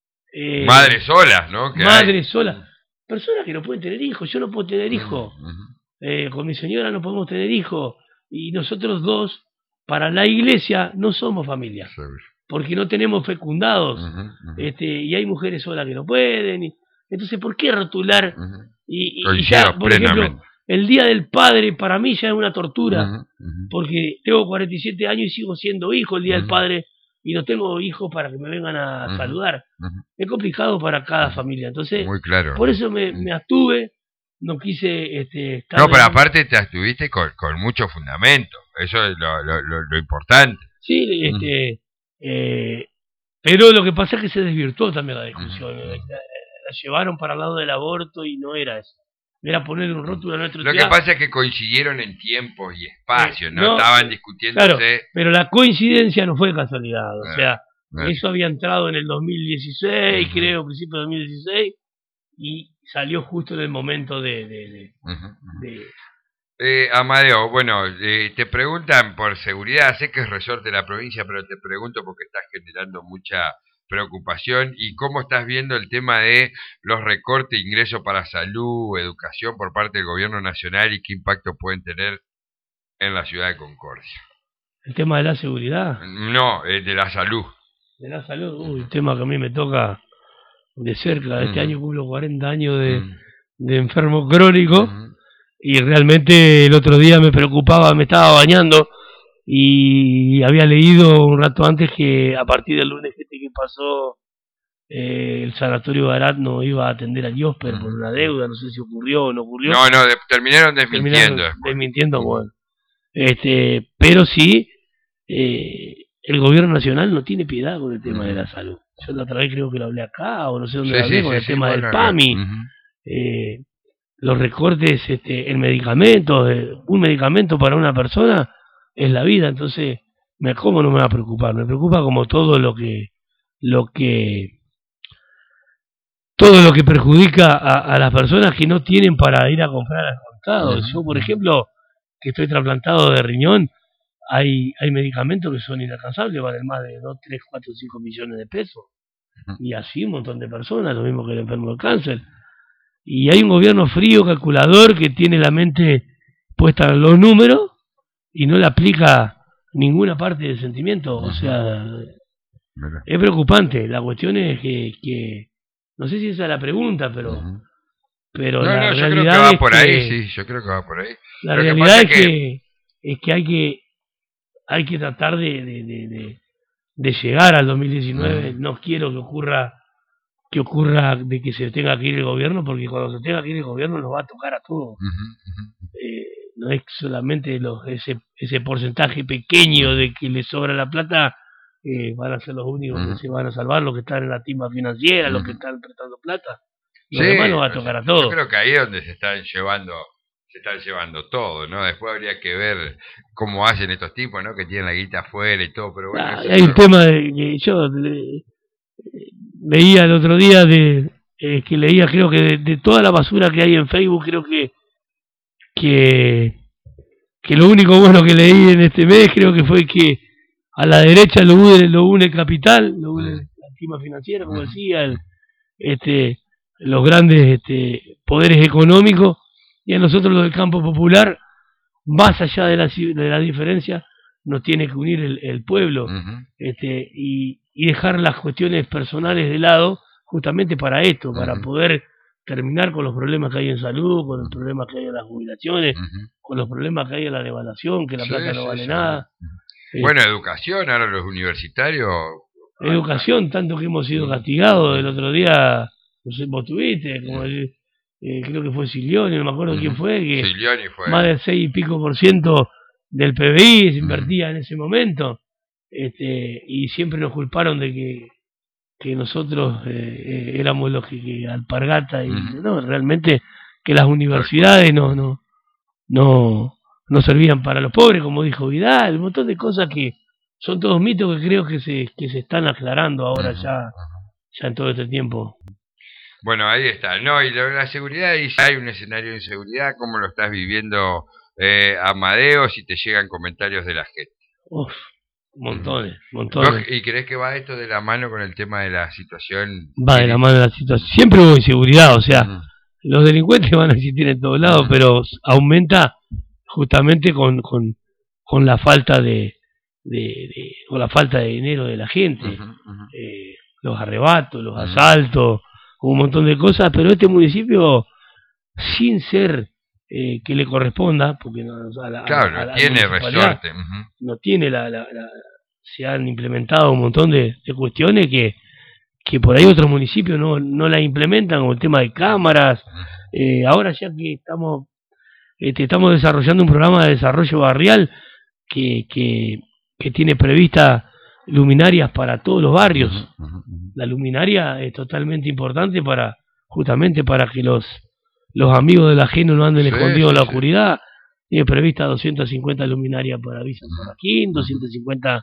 Eh, madres solas, ¿no? Madres solas. Personas que no pueden tener hijos. Yo no puedo tener hijos. Uh-huh. Eh, con mi señora no podemos tener hijos. Y nosotros dos, para la iglesia, no somos familia. Seguro. Porque no tenemos fecundados. Uh-huh, uh-huh. Este, y hay mujeres solas que no pueden. Y, entonces, ¿por qué rotular? Uh-huh. Y, y, y ya, por ejemplo, el Día del Padre para mí ya es una tortura. Uh-huh, uh-huh. Porque tengo cuarenta y siete años y sigo siendo hijo el Día uh-huh. del Padre. Y no tengo hijos para que me vengan a uh-huh. saludar. Uh-huh. Es complicado para cada uh-huh. familia. Entonces, muy claro. Por eso me, me abstuve. No quise este, estar... No, pero en... aparte te abstuviste con, con mucho fundamento. Eso es lo, lo, lo, lo importante. Sí, este... Uh-huh. Eh, pero lo que pasa es que se desvirtuó también la discusión. Uh-huh. la, la llevaron para el lado del aborto y no era eso. Era poner un rótulo a nuestro Lo teatro. que pasa es que coincidieron en tiempos y espacios, eh, ¿no? no Estaban discutiéndose. Claro, pero la coincidencia no fue casualidad. O sea, uh-huh. eso había entrado en el dos mil dieciséis, uh-huh. creo, principio de dos mil dieciséis, y salió justo en el momento de... de, de, uh-huh. de Eh, Amadeo, bueno, eh, te preguntan por seguridad, sé que es resorte de la provincia, pero te pregunto porque estás generando mucha preocupación y cómo estás viendo el tema de los recortes de ingresos para salud, educación por parte del gobierno nacional y qué impacto pueden tener en la ciudad de Concordia. ¿El tema de la seguridad? No, eh, de la salud. De la salud, uy, el tema que a mí me toca de cerca. Este uh-huh. año cumplo cuarenta años de, uh-huh. de enfermo crónico. Uh-huh. Y realmente el otro día me preocupaba, me estaba bañando y había leído un rato antes que a partir del lunes este que pasó, eh, el sanatorio Barat no iba a atender a Diosper por una deuda, no sé si ocurrió o no ocurrió. No, no, de, terminaron desmintiendo. Terminaron desmintiendo, bueno. Este, pero sí, eh, el gobierno nacional no tiene piedad con el tema uh-huh. de la salud. Yo la otra vez creo que lo hablé acá, o no sé dónde sí, lo hablé, sí, con sí, el sí, tema bueno, del PAMI, uh-huh. eh, los recortes este, en medicamentos, eh, un medicamento para una persona es la vida, entonces, me, ¿cómo no me va a preocupar? Me preocupa como todo lo que, lo que, todo lo que perjudica a, a las personas que no tienen para ir a comprar al contado. Uh-huh. Yo, por ejemplo, que estoy trasplantado de riñón, hay hay medicamentos que son inalcanzables, valen más de dos, tres, cuatro, cinco millones de pesos. Uh-huh. Y así un montón de personas, lo mismo que el enfermo del cáncer. Y hay un gobierno frío, calculador, que tiene la mente puesta en los números y no le aplica ninguna parte del sentimiento. Uh-huh. O sea, Mira. Es preocupante. La cuestión es que, que, no sé si esa es la pregunta, pero... Uh-huh. Pero no, la no, yo realidad creo que va es por que, ahí, sí, yo creo que va por ahí. La Lo realidad que es que, que es que hay que hay que tratar de, de, de, de, de llegar al dos mil diecinueve. Uh-huh. No quiero que ocurra que ocurra de que se tenga que ir el gobierno, porque cuando se tenga que ir el gobierno nos va a tocar a todos. Uh-huh. Uh-huh. Eh, no es solamente los, ese ese porcentaje pequeño de que les sobra la plata, eh, van a ser los únicos uh-huh. que se van a salvar, los que están en la timba financiera, uh-huh. los que están prestando plata. Los sí, demás nos va a tocar a todos. Yo creo que ahí es donde se están llevando se están llevando todo, ¿no? Después habría que ver cómo hacen estos tipos, ¿no? Que tienen la guita afuera y todo, pero bueno. Ah, hay un tema de que yo le, leía el otro día de eh, que leía, creo que de, de toda la basura que hay en Facebook, creo que que que lo único bueno que leí en este mes creo que fue que a la derecha lo une, lo une el capital, lo une la estima financiera, como decía, el, este los grandes este, poderes económicos, y a nosotros los del campo popular, más allá de la, de la diferencia, nos tiene que unir el, el pueblo, uh-huh. este, y, y dejar las cuestiones personales de lado, justamente para esto, uh-huh. para poder terminar con los problemas que hay en salud, con los problemas que hay en las jubilaciones, uh-huh. con los problemas que hay en la devaluación, que la sí, plata no sí, vale sí, nada. Sí. Bueno, eh, educación, ahora los universitarios... Educación, tanto que hemos sido castigados. El otro día, no sé, vos tuviste, como el, eh, creo que fue Silioni, no me acuerdo uh-huh. quién fue, que fue. Más del seis y pico por ciento del P B I se invertía uh-huh. en ese momento, este, y siempre nos culparon de que, que nosotros eh, éramos los que, que alpargata, y uh-huh. no, realmente que las universidades no, no, no, no servían para los pobres, como dijo Vidal, un montón de cosas que son todos mitos que creo que se que se están aclarando ahora uh-huh. ya ya en todo este tiempo. Bueno, ahí está. No, y la, la seguridad, y hay un escenario de inseguridad, ¿cómo lo estás viviendo, eh, Amadeo, si te llegan comentarios de la gente? Uf, montones, uh-huh. montones. ¿Y crees que va esto de la mano con el tema de la situación? Va de la mano de la situación. Siempre hubo inseguridad, o sea, uh-huh. los delincuentes van a existir en todos lados, uh-huh. pero aumenta justamente con, con, con la falta de De, de, o la falta de dinero de la gente, uh-huh, uh-huh. Eh, los arrebatos, los uh-huh. asaltos, un montón de cosas, pero este municipio, sin ser eh, que le corresponda, porque no, a la, claro, a la, tiene resorte, uh-huh. no tiene la, la, la, se han implementado un montón de, de cuestiones que, que por ahí otros municipios no, no la implementan, como el tema de cámaras, uh-huh. eh, ahora ya que estamos, este, estamos desarrollando un programa de desarrollo barrial que, que que tiene prevista luminarias para todos los barrios. Uh-huh, uh-huh. La luminaria es totalmente importante para, justamente para que los los amigos del ajeno no anden sí, escondidos sí, en la sí. oscuridad. Tiene prevista doscientas cincuenta luminarias para Villa San Joaquín, doscientas cincuenta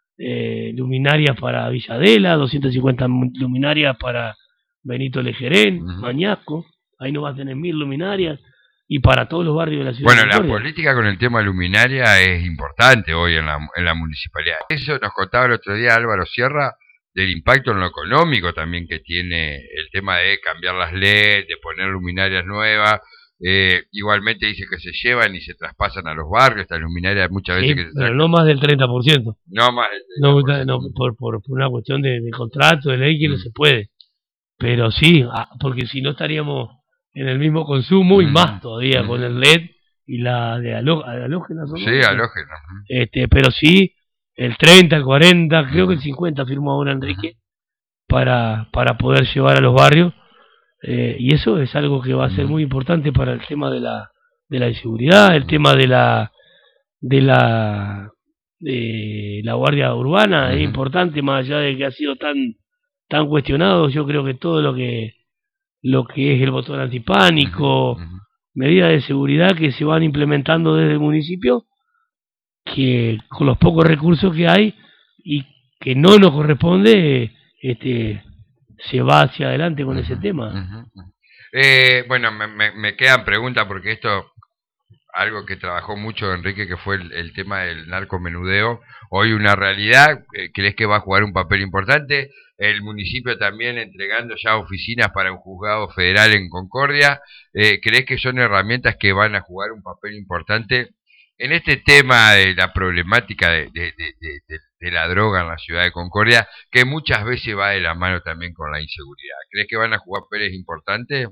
eh, luminarias para Villa Adela, doscientas cincuenta luminarias para Benito Lejerén, uh-huh. Mañasco, ahí no va a tener mil luminarias. Y para todos los barrios de la ciudad. Bueno, de la política con el tema luminaria es importante hoy en la, en la municipalidad. Eso nos contaba el otro día Álvaro Sierra, del impacto en lo económico también que tiene el tema de cambiar las L E D, de poner luminarias nuevas. Eh, igualmente dice que se llevan y se traspasan a los barrios, estas luminarias muchas veces sí, que se pero sacan. no más del treinta por ciento. No más del treinta por ciento. No, no por, por, por una cuestión de, de contrato, de ley, que mm. no se puede. Pero sí, porque si no estaríamos en el mismo consumo y mm. más todavía mm. con el L E D y la de haló, halógena, ¿no? Sí, halógena. Este, pero sí, el treinta, el cuarenta, creo que el cincuenta firmó ahora Enrique, para, para poder llevar a los barrios, eh, y eso es algo que va a ser muy importante para el tema de la, de la inseguridad, el tema de la, de la, de la guardia urbana, uh-huh. es importante, más allá de que ha sido tan, tan cuestionado. Yo creo que todo lo que, lo que es el botón antipánico, uh-huh. medidas de seguridad que se van implementando desde el municipio, que con los pocos recursos que hay y que no nos corresponde, este, se va hacia adelante con uh-huh. ese tema. Uh-huh. Eh, bueno, me, me, me quedan preguntas porque esto, algo que trabajó mucho Enrique, que fue el, el tema del narcomenudeo, hoy una realidad. ¿Crees que va a jugar un papel importante? El municipio también entregando ya oficinas para un juzgado federal en Concordia. Eh, ¿Crees que son herramientas que van a jugar un papel importante en este tema de la problemática de, de, de, de, de la droga en la ciudad de Concordia, que muchas veces va de la mano también con la inseguridad? ¿Crees que van a jugar papeles importantes?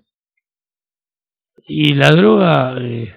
Y la droga... Eh...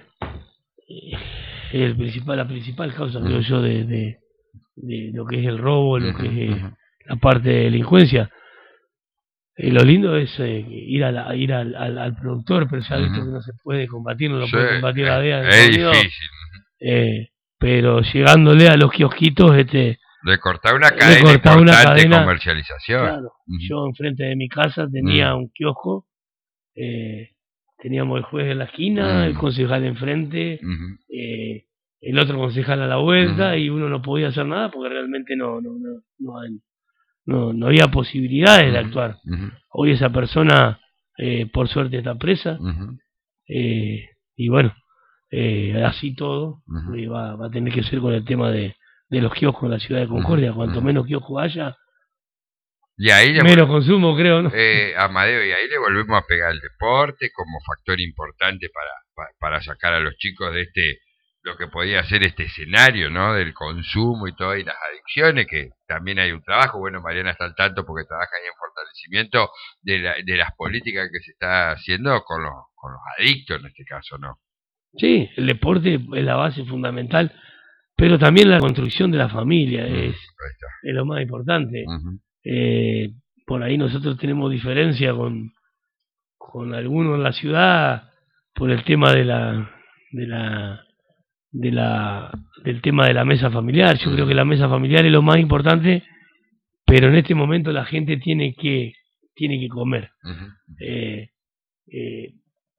El principal, la principal causa, creo yo, de, de, de lo que es el robo, lo que es eh, la parte de delincuencia. Eh, lo lindo es eh, ir, a la, ir al, al, al productor, pero ya visto que no se puede combatir, no lo sí, puede combatir la D E A. Es difícil. Eh, pero llegándole a los kiosquitos, este, de cortar una cadena de cortar importante una cadena, de comercialización. Claro, uh-huh. Yo enfrente de mi casa tenía uh-huh. un kiosco. Eh, Teníamos el juez en la esquina, uh-huh. el concejal enfrente, uh-huh. eh, el otro concejal a la vuelta, uh-huh. y uno no podía hacer nada porque realmente no no no no, hay, no, no había posibilidades uh-huh. de actuar. Uh-huh. Hoy esa persona, eh, por suerte, está presa, uh-huh. eh, y bueno, eh, así todo uh-huh. eh, va, va a tener que ser con el tema de, de los kioscos en la ciudad de Concordia. Uh-huh. Cuanto uh-huh. menos kioscos haya, y ahí le menos consumo, creo, ¿no? Eh, Amadeo, y ahí le volvemos a pegar el deporte como factor importante para, para, para sacar a los chicos de este, lo que podía ser este escenario, ¿no? Del consumo y todo, y las adicciones, que también hay un trabajo. Bueno, Mariana está al tanto porque trabaja ahí en fortalecimiento de, la, de las políticas que se está haciendo con los, con los adictos en este caso, ¿no? Sí, el deporte es la base fundamental, pero también la construcción de la familia uh-huh. es, es lo más importante. Uh-huh. Eh, por ahí nosotros tenemos diferencia con, con algunos en la ciudad por el tema de la, de la, de la, del tema de la mesa familiar. Yo creo que la mesa familiar es lo más importante, pero en este momento la gente tiene que, tiene que comer. Uh-huh. Eh, eh,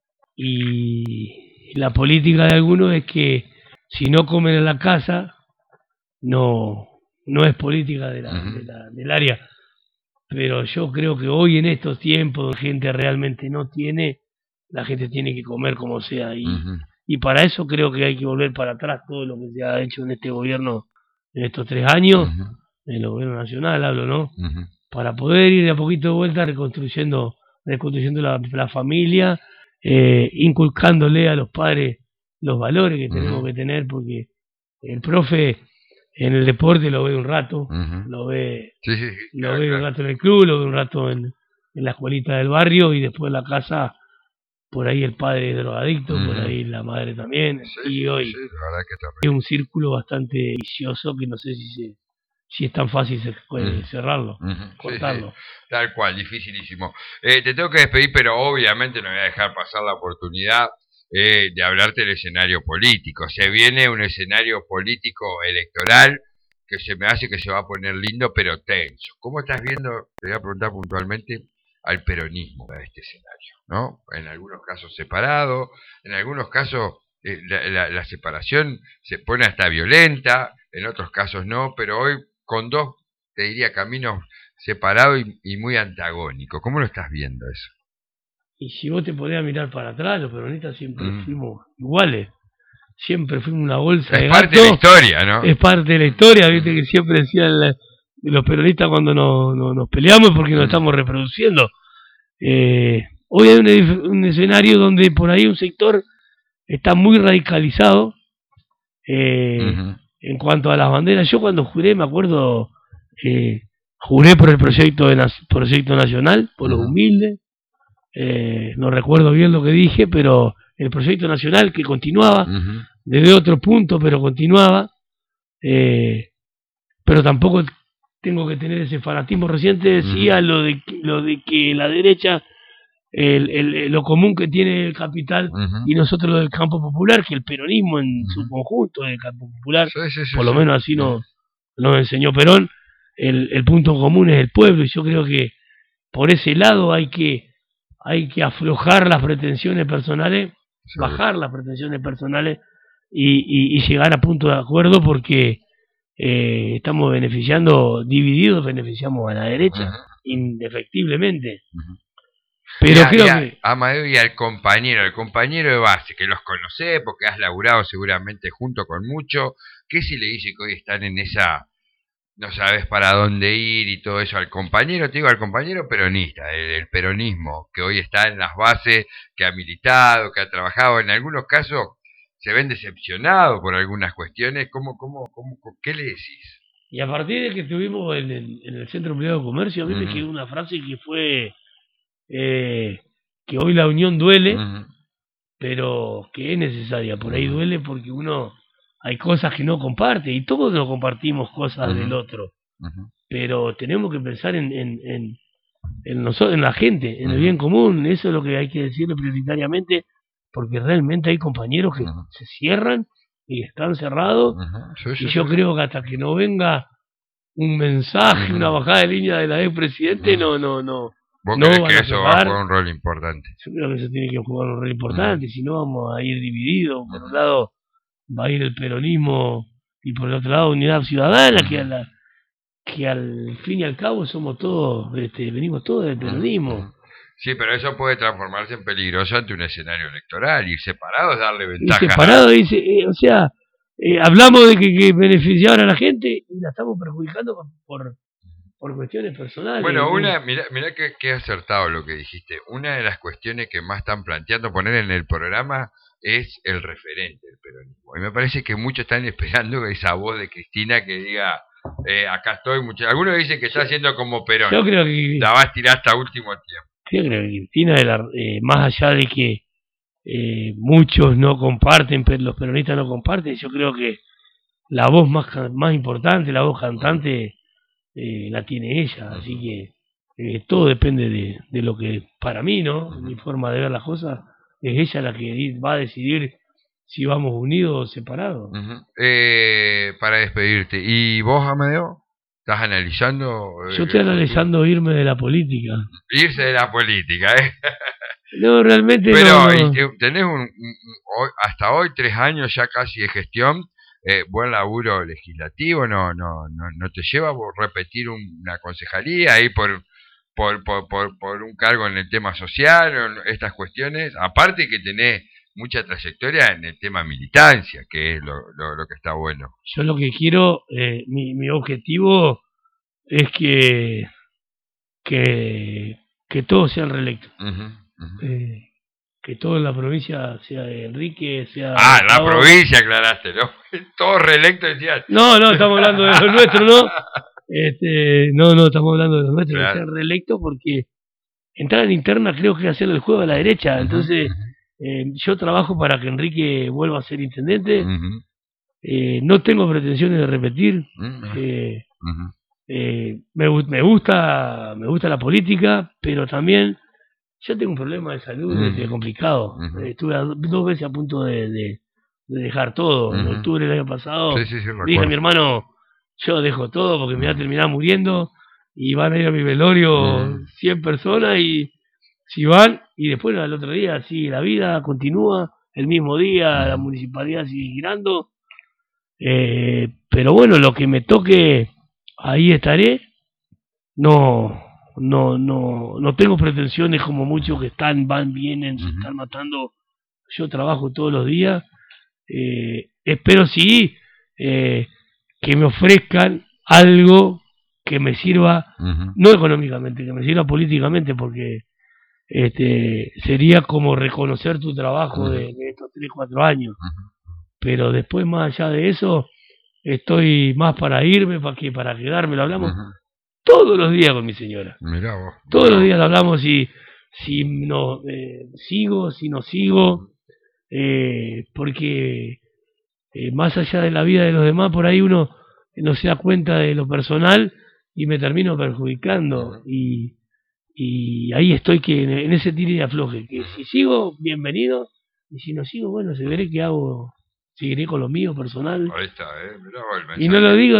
y la política de algunos es que si no comen en la casa, no, no es política de la, uh-huh. de la, del área. Pero yo creo que hoy en estos tiempos donde la gente realmente no tiene, la gente tiene que comer como sea. Y, uh-huh. y para eso creo que hay que volver para atrás todo lo que se ha hecho en este gobierno, en estos tres años, uh-huh. en el gobierno nacional hablo, ¿no? Uh-huh. Para poder ir de a poquito de vuelta reconstruyendo, reconstruyendo la, la familia, eh, inculcándole a los padres los valores que tenemos uh-huh. que tener, porque el profe... En el deporte lo ve un rato, uh-huh. lo ve sí, sí, sí, lo claro, ve claro. un rato en el club, lo ve un rato en, en la escuelita del barrio, y después en la casa, por ahí el padre es drogadicto, uh-huh. por ahí la madre también, sí, y hoy sí, la verdad que es un círculo bastante vicioso que no sé si se, si es tan fácil se puede uh-huh. cerrarlo, uh-huh. cortarlo. Sí, sí. Tal cual, dificilísimo. Eh, te tengo que despedir, pero obviamente no voy a dejar pasar la oportunidad Eh, de hablarte del escenario político. Se viene un escenario político electoral que se me hace que se va a poner lindo pero tenso. ¿Cómo estás viendo, te voy a preguntar puntualmente, al peronismo de este escenario, ¿no? En algunos casos separado, en algunos casos eh, la, la, la separación se pone hasta violenta, en otros casos no, pero hoy con dos, te diría, caminos separados y, y muy antagónicos. ¿Cómo lo estás viendo eso? Y si vos te podías mirar para atrás, los peronistas siempre mm. fuimos iguales. Siempre fuimos una bolsa es de gato. Es parte de la historia, ¿no? Es parte de la historia, viste que siempre decían la, los peronistas cuando nos, nos, nos peleamos porque nos mm. estamos reproduciendo. Eh, hoy hay un, un escenario donde por ahí un sector está muy radicalizado eh, uh-huh. en cuanto a las banderas. Yo cuando juré, me acuerdo, eh, juré por el proyecto, de, proyecto nacional, por uh-huh. los humildes. Eh, no recuerdo bien lo que dije, pero el proyecto nacional que continuaba, uh-huh. desde otro punto, pero continuaba, eh, pero tampoco tengo que tener ese fanatismo. Reciente decía uh-huh. lo de lo de que la derecha, el, el, lo común que tiene el capital uh-huh. y nosotros lo del campo popular, que el peronismo en uh-huh. su conjunto del campo popular, sí, sí, sí, por lo sí. menos así nos, nos enseñó Perón, el, el punto común es el pueblo, y yo creo que por ese lado hay que hay que aflojar las pretensiones personales, sí. bajar las pretensiones personales y, y, y llegar a punto de acuerdo, porque eh, estamos beneficiando, divididos beneficiamos a la derecha, uh-huh. indefectiblemente. Uh-huh. Pero y a, creo y a, que... Amadeo, y al compañero, al compañero de base, que los conocés porque has laburado seguramente junto con mucho, ¿qué si le dice que hoy están en esa... no sabes para dónde ir y todo eso, al compañero, te digo, al compañero peronista, el peronismo, que hoy está en las bases, que ha militado, que ha trabajado, en algunos casos se ven decepcionados por algunas cuestiones, ¿cómo, cómo, cómo, qué le decís? Y a partir de que estuvimos en el, en el Centro Privado de Comercio, a mí uh-huh. me quedó una frase que fue eh, que hoy la unión duele, uh-huh. pero que es necesaria. Por ahí uh-huh. duele porque uno... hay cosas que no comparte, y todos no compartimos cosas uh-huh. del otro, uh-huh. pero tenemos que pensar en en, en, en, nosotros, en la gente, en uh-huh. el bien común. Eso es lo que hay que decirle prioritariamente, porque realmente hay compañeros que uh-huh. se cierran y están cerrados, uh-huh. sí, sí, y yo sí. creo que hasta que no venga un mensaje, uh-huh. una bajada de línea de la expresidente, uh-huh. no, no, no. ¿Vos no crees van que a eso cerrar. va a jugar un rol importante? Yo creo que eso tiene que jugar un rol importante, uh-huh. si no vamos a ir divididos. Por uh-huh. un lado va a ir el peronismo y por el otro lado Unidad Ciudadana, uh-huh. que, a la, que al fin y al cabo somos todos, este, venimos todos del peronismo. Uh-huh. Sí, pero eso puede transformarse en peligroso ante un escenario electoral. Ir separados, darle ventaja. Ir separados, dice, eh, o sea, eh, hablamos de que, que beneficiar a la gente y la estamos perjudicando por, por cuestiones personales. Bueno, una, mira, mira que, que acertado lo que dijiste. Una de las cuestiones que más están planteando poner en el programa es el referente del peronismo. Y me parece que muchos están esperando esa voz de Cristina que diga, eh, acá estoy. Mucho... Algunos dicen que está haciendo como Perón. Yo creo que... la va a estirar hasta último tiempo. Yo creo que Cristina, de la, eh, más allá de que eh, muchos no comparten, pero los peronistas no comparten, yo creo que la voz más, más importante, la voz cantante, eh, la tiene ella. Así que eh, todo depende de, de lo que, para mí, ¿no? Mi forma de ver las cosas, es ella la que va a decidir si vamos unidos o separados. Uh-huh. Eh, para despedirte, ¿y vos, Amadeo? ¿Estás analizando? Eh, Yo estoy analizando irme de la política. Irse de la política, ¿eh? No, realmente Pero no. Pero tenés un, un, hasta hoy tres años ya casi de gestión, eh, buen laburo legislativo, no no no no te lleva a repetir una concejalía ahí por por, por por por un cargo en el tema social, estas cuestiones, aparte que tenés mucha trayectoria en el tema militancia, que es lo, lo, lo que está bueno. Yo lo que quiero, eh, mi, mi objetivo es que que, que todos sean reelectos. Uh-huh, uh-huh. Eh, que todo en la provincia sea de Enrique, sea... Ah, la Pablo. Provincia, aclaraste, ¿no? Todos reelectos decían. No, no, estamos hablando de los nuestros, ¿no? Este, no, no, estamos hablando de los nuestros, claro. Que sean reelectos, porque entrar en interna creo que es hacer el juego a la derecha. Uh-huh, entonces... Uh-huh. Eh, yo trabajo para que Enrique vuelva a ser intendente. Uh-huh. eh, no tengo pretensiones de repetir. Uh-huh. Eh, uh-huh. eh, me, me gusta me gusta la política, pero también yo tengo un problema de salud uh-huh. este, complicado. Uh-huh. eh, estuve a, dos veces a punto de, de, de dejar todo. Uh-huh. En octubre del año pasado sí, sí, sí, dije a mi hermano, yo dejo todo porque uh-huh. me voy a terminar muriendo y van a ir a mi velorio uh-huh. cien personas y si van, y después al otro día sigue la vida, continúa, el mismo día la municipalidad sigue girando, eh, pero bueno, lo que me toque, ahí estaré. No, no, no, no tengo pretensiones como muchos que están, van, vienen, se están matando. Yo trabajo todos los días, eh, espero sí eh, que me ofrezcan algo que me sirva, uh-huh. no económicamente, que me sirva políticamente, porque Este, sería como reconocer tu trabajo de, de estos tres, cuatro años. Pero después, más allá de eso, estoy más para irme para que para quedarme. Lo hablamos uh-huh. todos los días con mi señora. Mirá vos. Todos los días lo hablamos si, si no eh, sigo, si no sigo. eh, porque eh, más allá de la vida de los demás, por ahí uno no se da cuenta de lo personal y me termino perjudicando. Y, y ahí estoy que en, en ese tire y afloje, que si sigo, bienvenido, y si no sigo, bueno, se veré qué hago, seguiré con lo mío personal. Ahí está, ¿eh? Mirá el Y no lo mensaje. digo